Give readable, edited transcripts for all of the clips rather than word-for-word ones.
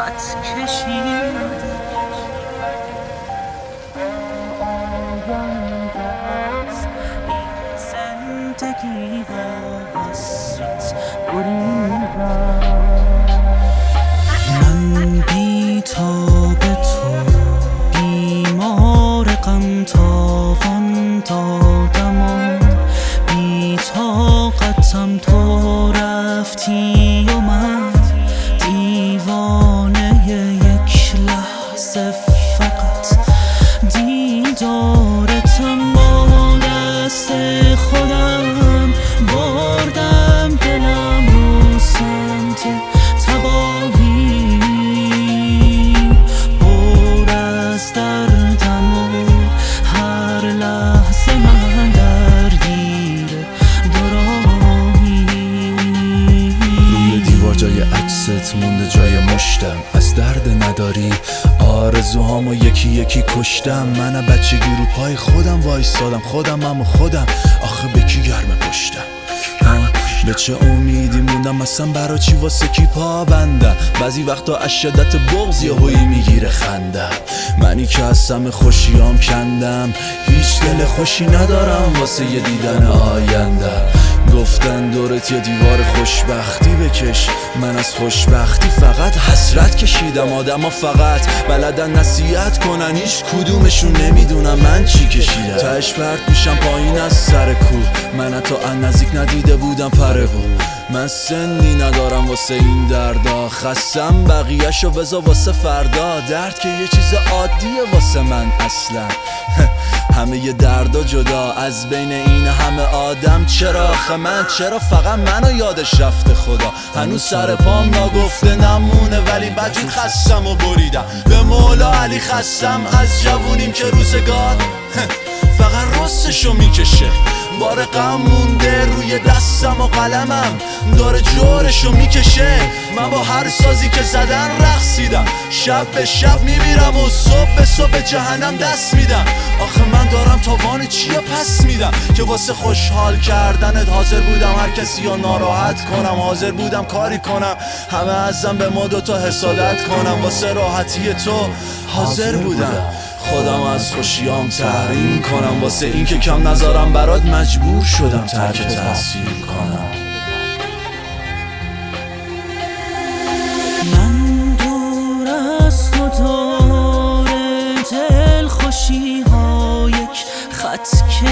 خط کشیده این زندگی با حسرت بریدم. من بی تاب تو بیمار غم تاوان دادم و بی طاقتم تو رفتی و من دیوانه یک لحظه فقط دیدارتم با دست خودم بردم دلم رو سمت تباهی پر از دردم و هر لحظه من درگیر دوراهی. روی دیوار جای عکست مونده جای مشتم، از درد نداری آرزوهامو یکی یکی کشتم. من بچگی رو پای خودم وایستادم، خودم آخه به کی گرم پشتم. به چه امیدی موندم اصلا برا چی واسه کی پا بندم. بعضی وقتا از شدت بغض یهویی میگیره خندم. منی که از سم خوشیام کندم، هیچ دل خوشی ندارم واسه یه دیدن آینده. گفتن دورت یه دیوار خوشبختی بکش، من از خوشبختی فقط حسرت کشیدم. آدما فقط بلدن نصیحت کنن، هیچ کدومشون نمیدونم من چی کشیدم. تهش پرت میشم پایین از سر کو، من حتی از نزدیک ندیده بودم پره بود. من سنی ندارم واسه این دردا، خستم بقیه‌شو بذار واسه فردا. درد که یه چیز عادیه واسه من اصلا همه یه دردا جدا از بین این همه آدم. چرا آخه من، چرا فقط منو یادش رفته خدا. هنوز سر پام ناگفته نمونه ولی بدجور خستم و بریدم. به مولا علی خستم از جوونیم که روزگار فقط رستشو میکشه. بار غم مونده روی دستم و قلمم داره جورشو میکشه. من با هر سازی که زدن رقصیدم، شب به شب میمیرم و صبح به صبح جهنم دست میدم. آخه من دارم تاوان چیه پس میدم که واسه خوشحال کردنت حاضر بودم هر کسی رو ناراحت کنم. حاضر بودم کاری کنم همه ازم به ما دوتا حسادت کنم. واسه راحتی تو حاضر بودم خودم از خوشیام تحریم کنم. واسه این که کم نذارم برات مجبور شدم ترک تحصیل کنم. من دور از تو دور دل خوشی ها یک خط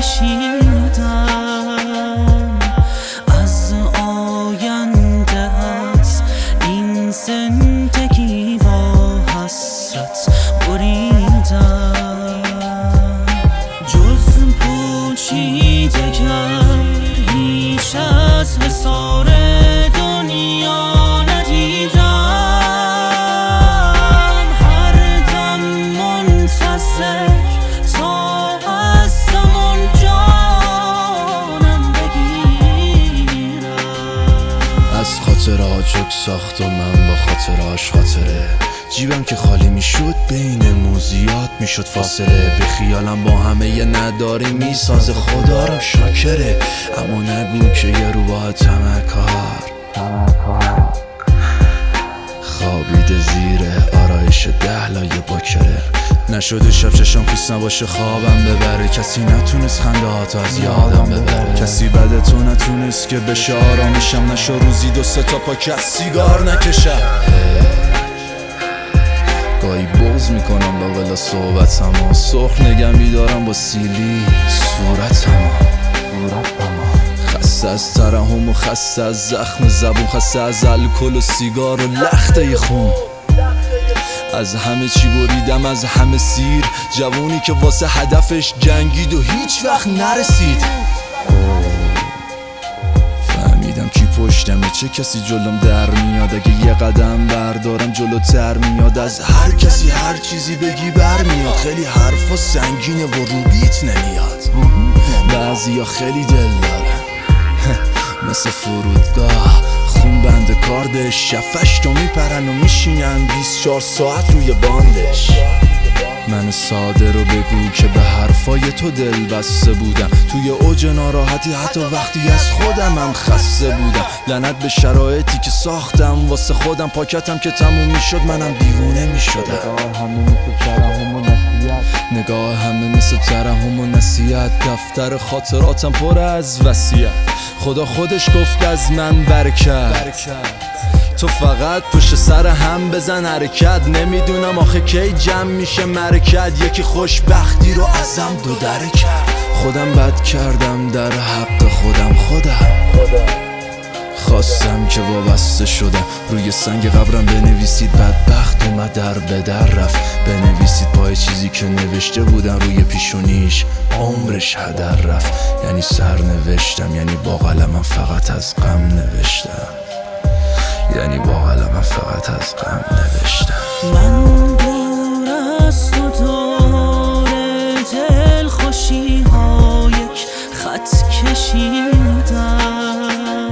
کشیدم. از آینده از این زندگی با حسرت بریدم. جز پوچیدگر هیچ از حصار دنیا ندیدم. هر دم منتظر تا از زمان جانم بگیرم. از خاطرها جگ ساخت و من با خاطرهاش خاطره. جیبم که خالی میشد بین موزیات میشد فاصله. به خیالم با همه یه نداری میسازه، خدا را شاکره. اما نگو که یه روباه تمکار خوابیده زیر آرایش 10 لایه باکره. نشده شب چشم خیس نباشه خوابم ببره. کسی نتونست خنده هاتو از یادم ببره. کسی بعد تو نتونست که بشه آرامشم. نشو روزی 2-3 تا پاک از سیگار نکشم. گاهی بغض میکنم با ولا صحبتم و سرخ نگم بیدارم با سیلی صورتم. خسته از ترحم و خسته از زخم زبون، خسته از الکل و سیگار و لخته خون. از همه چی بریدم، از همه سیر. جوونی که واسه هدفش جنگید و هیچ وقت نرسید. فهمیدم کی پشتمه، چه کسی جلوم در میاد. اگه یه قدم بردارم جلوتر میاد. از هر کسی هر چیزی بگی برمیاد. خیلی حرفا سنگینه و رو بیت نمیاد. بعضیا خیلی دل دارن مثل فرودگاه، خون بند کاردش. شفش تو میپرن و میشینن 24 ساعت روی باندش. من ساده رو بگو که به حرفای تو دل بسته بودم، توی اوج ناراحتی حتی وقتی از خودمم خسته بودم. لعنت به شرایطی که ساختم واسه خودم، پاکتم که تموم میشد منم دیوونه میشدم. نگاه همه مثل ترحم و نصیحت، دفتر خاطراتم پر از وصیت. خدا خودش گفت از من برکت، تو فقط پشت سر هم بزن حرکت. نمیدونم آخه کی جمع میشه مرکت، یکی خوشبختی رو ازم دو دره کرد. خودم بد کردم در حق خودم خواستم که وابسته شدم، روی سنگ قبرم بنویسید بدبخت اومد در به در رفت. بنویسید پای چیزی که نوشته بودم روی پیشونیش عمرش هدر رفت. یعنی سر نوشتم، یعنی با قلمم فقط از غم نوشتم، یعنی با قلمم فقط از غم نوشتم. من دور از تو دور دل خوشی ها یک خط کشیدم،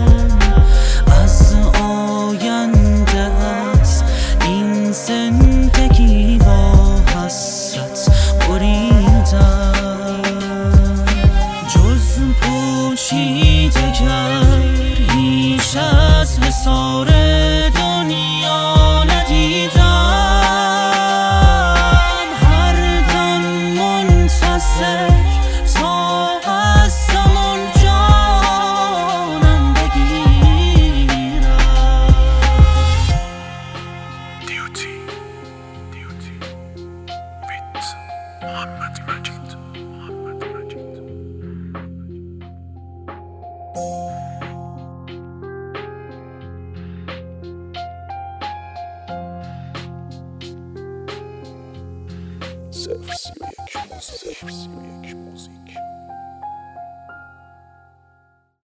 از آینده از این زندگی با حسرت بریدم. جز پوشیده گر هیچ از حصار دنیا ندیدم، هر دم منتظر تا از زمان جانم بگیرم. دیوتی بیت محمد مجید. صرف 31 موزیک